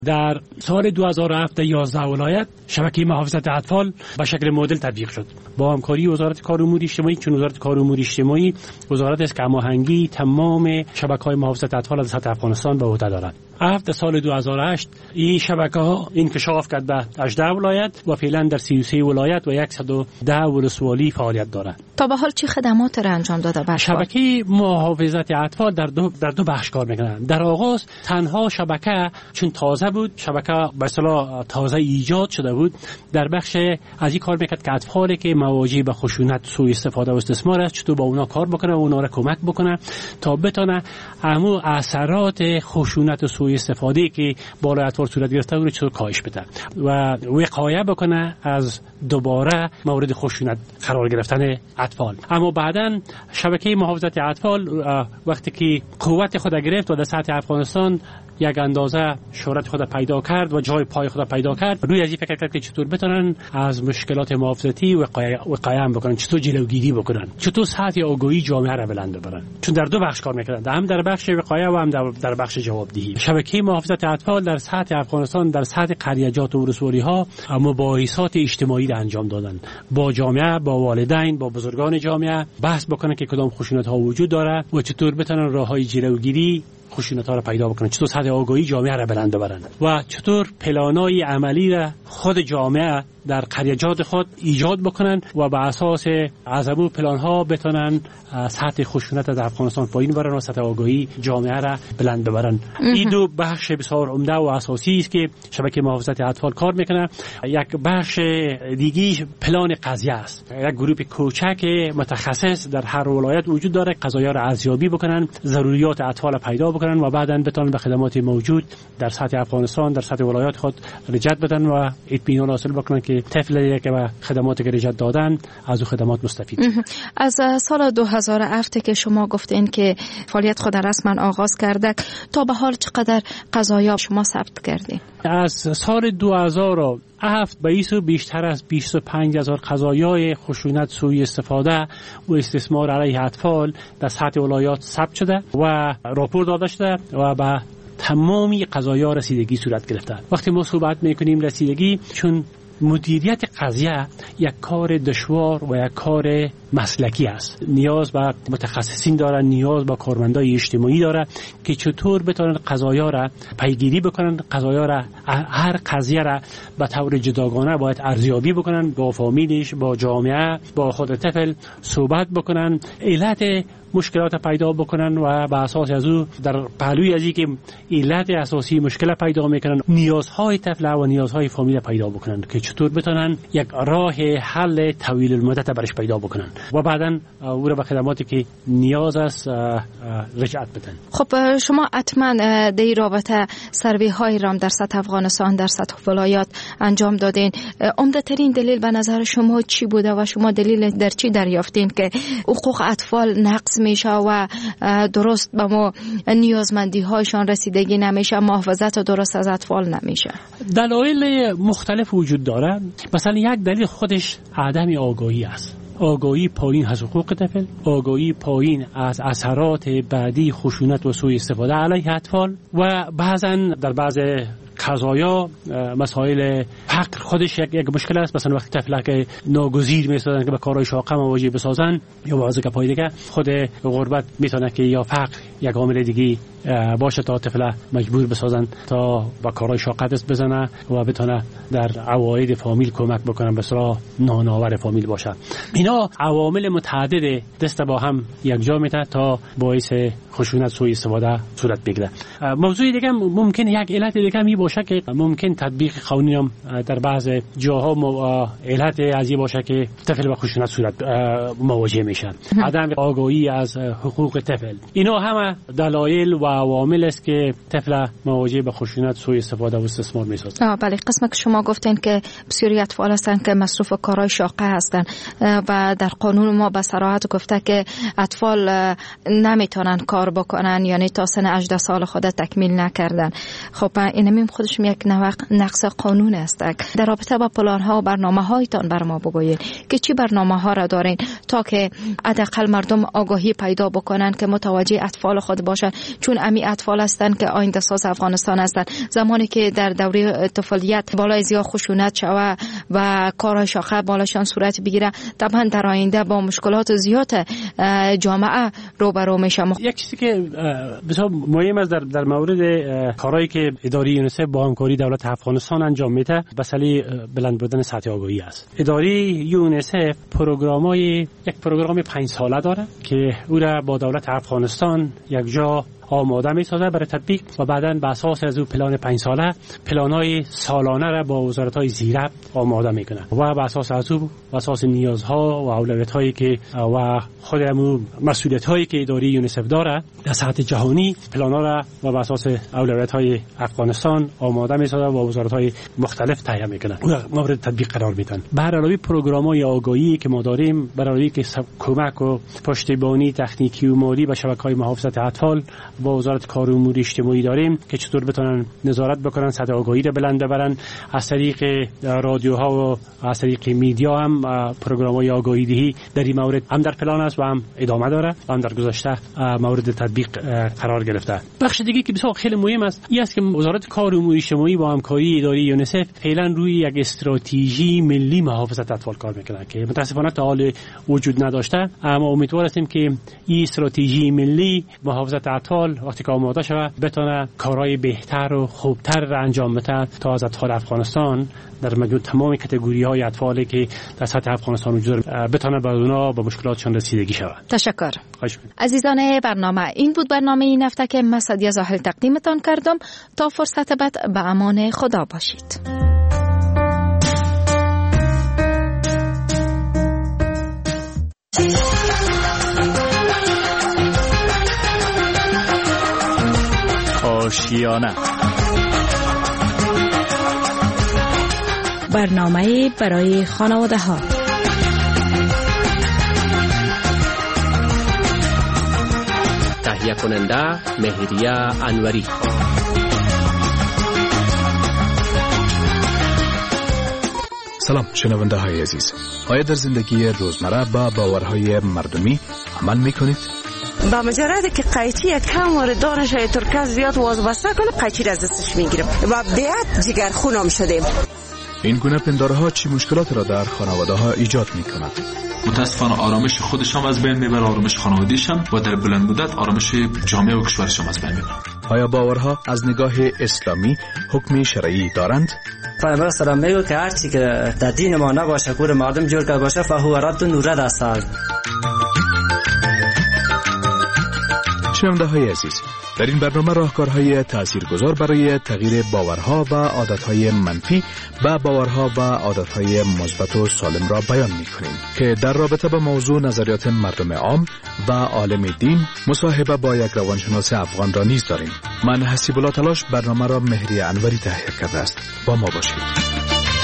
در سال 2007 در 11 ولایت شبکه محافظت اطفال به شکل مدل تطبیق شد با همکاری وزارت کار و امور اجتماعی. چون وزارت کار و امور اجتماعی وزارت است که هماهنگی تمام شبکه‌های محافظت اطفال در سطح افغانستان به عهده دارد. در سال 2008 این شبکه‌ها انکشاف کرد به 18 ولایت و فعلا در 33 ولایت و 110 ولسوالی فعالیت دارد. تا به حال چه خدمات را انجام داده به شبکه محافظت اطفال در دو بخش کار میکنند. در آغاز تنها شبکه چون تازه بود، شبکه به اصطلاح تازه ایجاد شده بود، در بخش از این کار میکرد که اطفالی که مواجه به خشونت، سوء استفاده و استثمار است چطور با اونا کار بکنه و اونا را کمک بکنه تا بتونه همو اثرات خشونت و سوء استفاده که بالای اطفال صورت گرفته رو چطور کاهش بده و وقایه بکنه از دوباره مورد خشونت قرار گرفتن اطفال. اما بعداً شبکه محافظت اطفال وقتی که قوت خود گرفت و در سطح افغانستان یک اندازه شهرت خود پیدا کرد و جای پای خود پیدا کرد، روی از این فکر کرد که چطور بتونن از مشکلات محافظتی وقایه بکنن، چطور جلوگیری بکنن، چطور سطح آگاهی جامعه را بلند ببرن. چون در دو بخش کار میکردن، هم در بخش وقایه و هم در بخش جوابدهی. شبکه محافظت اطفال در سطح افغانستان در سطح قریه‌جات و ولسوالی ها مباحثات اجتماعی را انجام دادن، با جامعه، با والدین، با بزرگان جامعه بحث بکنن که کدام خشونت ها وجود داره و چطور بتونن راههای جلوگیری خشونت ها را پیدا بکنن، چطور سطح آگاهی جامعه را بلند ببرن و چطور پلانای عملی را خود جامعه در قریه‌جات خود ایجاد بکنن و بر اساس عزمو پلان ها بتونن سطح خشونت در افغانستان پایین ببرن و سطح آگاهی جامعه را بلند ببرن. این دو بخش بسیار عمده و اساسی است که شبکه محافظت اطفال کار میکنه. یک بخش دیگه پلان قضیه است. یک گروه کوچک متخصص در هر ولایت وجود داره، قضایا را ارزیابی بکنن، ضروریات اطفال پیدا بکنن و بعداً بتونن به خدمات موجود در سطح افغانستان در سطح ولایت خود رجعت بدن و اطمینان حاصل بکنن که طفلی که به خدماتی که رجعت دادن از او خدمات مستفید. از سال 2007 که شما گفتین که فعالیت خود رسما آغاز کرده، تا به حال چقدر قضایا شما ثبت کردین؟ از سال 2007 به ایسو بیشتر از 25,000 قضایای خشونت، سوء استفاده و استثمار علیه اطفال در سطح ولایات ثبت شده و راپور داده شده و به تمامی قضایا رسیدگی صورت گرفته. وقتی ما صحبت میکنیم رسیدگی، چون مدیریت قضیه یک کار دشوار و یک کار مسلکی است، نیاز به متخصصین داره، نیاز به کارمندای اجتماعی داره که چطور بتونن قضایا را پیگیری بکنن، قضایا را، هر قضیه را به طور جداگانه باید ارزیابی بکنن، با فامیلش، با جامعه، با خود طفل صحبت بکنن، علت مشکلات پیدا بکنن و به اساس از او در پهلوی از اینکه علت اساسی مشکل پیدا میکنن، نیازهای طفل و نیازهای فامیل پیدا بکنن که چطور بتونن یک راه حل طویل المدت برش پیدا بکنن و بعداً او را به خدماتی که نیاز است رجعت بدن. خب شما حتما در این رابطه سروی های رام در سطح افغانستان در سطح ولایات انجام دادین. عمده ترین دلیل به نظر شما چی بوده و شما دلیل در چی دریافتین که حقوق اطفال نقض میشه و درست به ما نیازمندی هایشان رسیدگی نمیشه، محافظت درست از اطفال نمیشه؟ دلایل مختلف وجود داره. مثلا یک دلیل خودش عدم آگاهی است. آگاهی پایین از حقوق طفل، آگاهی پایین از اثرات بعدی خشونت و سوء استفاده علیه اطفال و بعضا در بعض قضایا مسائل فقر خودش یک مشکل است. مثلا وقتی طفل که ناگزیر میسازن که به کارهای شاقه مواجه بسازن یا بعضی که پای دیگه خود غربت میتونه که یا فقر یک عامل دیگه باشه تا طفل مجبور بسازن تا با کارهای شاقه دست بزنه و بتونه در عواید فامیل کمک بکنن، به صلاح نانآور فامیل باشه. اینا عوامل متعدد دست با هم یکجا میته تا باعث خشونت، سوء استفاده صورت بگیره. موضوع دیگه ممکن یک علت دیگه می باشه که ممکن تطبیق قانونی هم در بعض جاها علت از این باشه که طفل با خشونت صورت مواجه میشه. عدم آگاهی از حقوق طفل، اینا همه دلایل و عوامل است که طفل مواجه به خشونت، سوء استفاده و استثمار میسازه. بله، قسمی که شما گفتین که بسیاری اطفال هستن که مصروف کارهای شاقه هستن و در قانون ما به صراحت گفته که اطفال نمیتونن کار بکنن، یعنی تا سن 18 سال خود تکمیل نکردن. خب اینم خودش یک نقص قانون است. در رابطه با پلان ها و برنامه هایتان بر ما بگویید که چی برنامه ها را دارین تا که حداقل مردم آگاهی پیدا بکنن که متوجه اطفال خود باشند، چون امی اطفال هستند که آینده ساز افغانستان هستند. زمانی که در دوره طفولیت بالای زیاد خشونت شوه و کارهای شاخه بالاشان صورت بگیره، طبعا در آینده با مشکلات زیاد جامعه روبرو میشه. یک چیزی که بسیار مهم است در مورد کارهایی که اداره یونیسف با همکاری دولت افغانستان انجام میده، مسئله بلند بودن سطح آگاهی است. اداره یونیسف یک پروگرام 5 ساله داره که او را با دولت افغانستان یک جا آماده می‌سازه برای تطبیق و بعداً به اساس از او پلان 5 ساله پلان‌های سالانه را با وزارت‌های زیره آماده می‌کنه و به اساس از او و اساس نیازها و اولویت‌هایی که و خودمون مسئولیت‌هایی که اداره یونیسف داره در سطح جهانی پلان‌ها را و به اساس اولویت‌های افغانستان آماده می‌سازه و وزارت‌های مختلف تهیه می‌کنه و مورد تطبیق قرار میدن. به هر علاوه پروگرام‌های آگاهی که ما داریم برای که کمک و پشتیبانی تکنیکی و مالی به شبکه‌های محافظت اطفال با وزارت کار و امور اجتماعی داریم که چطور بتونن نظارت بکنن سطح آگاهی را بلند ببرن. از طریق رادیوها و از طریق میدیا هم پروگرام‌های آگاهی دهی در این مورد هم در پلان است و هم ادامه داره و هم در گذشته مورد تطبیق قرار گرفته. بخش دیگه که بسیار خیلی مهم است این است که وزارت کار و امور اجتماعی با همکاری اداره یونیسف فعلا روی یک استراتژی ملی محافظت اطفال کار میکنه که متاسفانه تا حال وجود نداشته، اما امیدوار هستیم که این استراتژی ملی محافظت اطفال وقتی که آماده شود بتونه کارهای بهتر و خوبتر را انجام بده تا از اطفال افغانستان در مجموع تمام کاتگوری‌های اطفالی که در سطح افغانستان وجود داره بتونه به اونها با مشکلاتشون رسیدگی شود. تشکر. عزیزان برنامه، این بود برنامه این هفته که من سعدیه زاهل تقدیمتان کردم. تا فرصت بعد به امان خدا باشید. آشیانه، برنامه برای خانواده ها. تهیه کننده مهریه انوری. سلام شنونده های عزیز، آیا در زندگی روزمره با باورهای مردمی عمل میکنید؟ با مجرد که قیچی کم وارد دانش های ترکه زیاد وازبسته کنه قیچی را از دستش میگیرم و بدیت جگر خونم شدیم. این گونه پندارها چی مشکلات را در خانواده ها ایجاد میکند؟ متاسفانه آرامش خودشان از بین میبره، آرامش خانوادهشان و در بلند مدت آرامش جامعه و کشورشان از بین میبره. آیا باورها از نگاه اسلامی حکم شرعی دارند؟ پیامبر سلام میگه که هرچی که در دین ما نباشه کور مردم جور کرده باشه فهو رد و رد است. شنونده های عزیز، در این برنامه راهکارهای تاثیرگذار برای تغییر باورها و عادتهای منفی به باورها و عادتهای مثبت و سالم را بیان می‌کنیم که در رابطه با موضوع نظریات مردم عام و عالم دین مصاحبه با یک روانشناس افغان را نیز داریم. من حسیب الله تلاش برنامه را مهریه انوری تهیه کرده است. با ما باشید.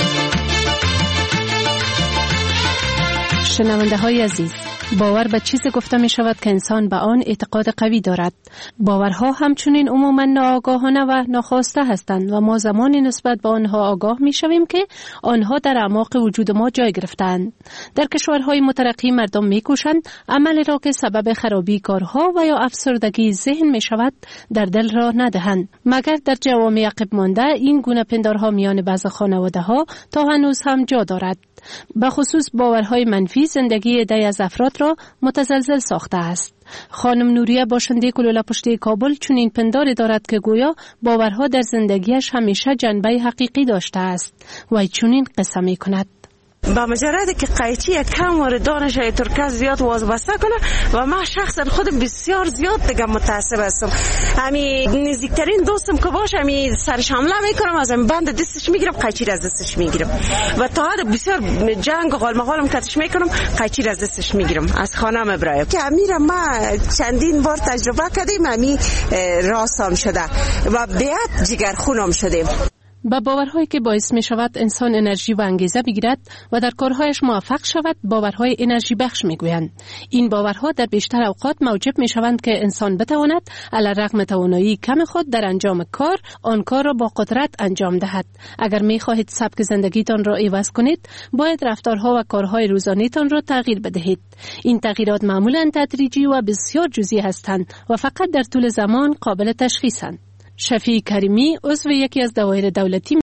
شنونده های عزیز، باور به چیزی گفته می شود که انسان به آن اعتقاد قوی دارد. باورها همچنین عموما ناآگاهانه و ناخواسته هستند و ما زمانی نسبت به آنها آگاه می شویم که آنها در اعماق وجود ما جای گرفتند. در کشورهای مترقی مردم می کوشند عملی را که سبب خرابی کارها و یا افسردگی ذهن می شود در دل را ندهند، مگر در جوامع عقب مانده این گونه پندارها میان بعض خانواده ها تا هنوز هم جا دارد. به خصوص باورهای منفی زندگی عده‌ای از افراد را متزلزل ساخته است. خانم نوریه باشنده کلوله پشتی کابل چنین پنداری دارد که گویا باورها در زندگیش همیشه جنبه حقیقی داشته است و چنین قصه می کند. با مجرد که قیچی کم وارد دانش های ترکه زیاد وازبسته کنه و من شخصا خودم بسیار زیاد دیگه متعصب هستم. همین نزدیکترین دوستم که باشه همین سرش حمله میکنم، از همین بند دستش میگیرم، قیچی را از دستش میگیرم و تا حد بسیار جنگ و غالمغالم کتش میکنم، قیچی را از دستش میگیرم، از خانه میبرایم که امیرم ما چندین بار تجربه کردیم، همین راستم شده و بدیت جگر خونم شدیم. با باورهایی که باعث می شود انسان انرژی و انگیزه بگیرد و در کارهایش موفق شود باورهای انرژی بخش می گویند. این باورها در بیشتر اوقات موجب می شوند که انسان بتواند علی رغم توانایی کم خود در انجام کار آن کار را با قدرت انجام دهد. اگر می خواهید سبک زندگیتان را عوض کنید باید رفتارها و کارهای روزانه‌تان را تغییر بدهید. این تغییرات معمولاً تدریجی و بسیار جزئی هستند و فقط در طول زمان قابل تشخیصند. شفیع کریمی عضو یکی از دوائر دولتی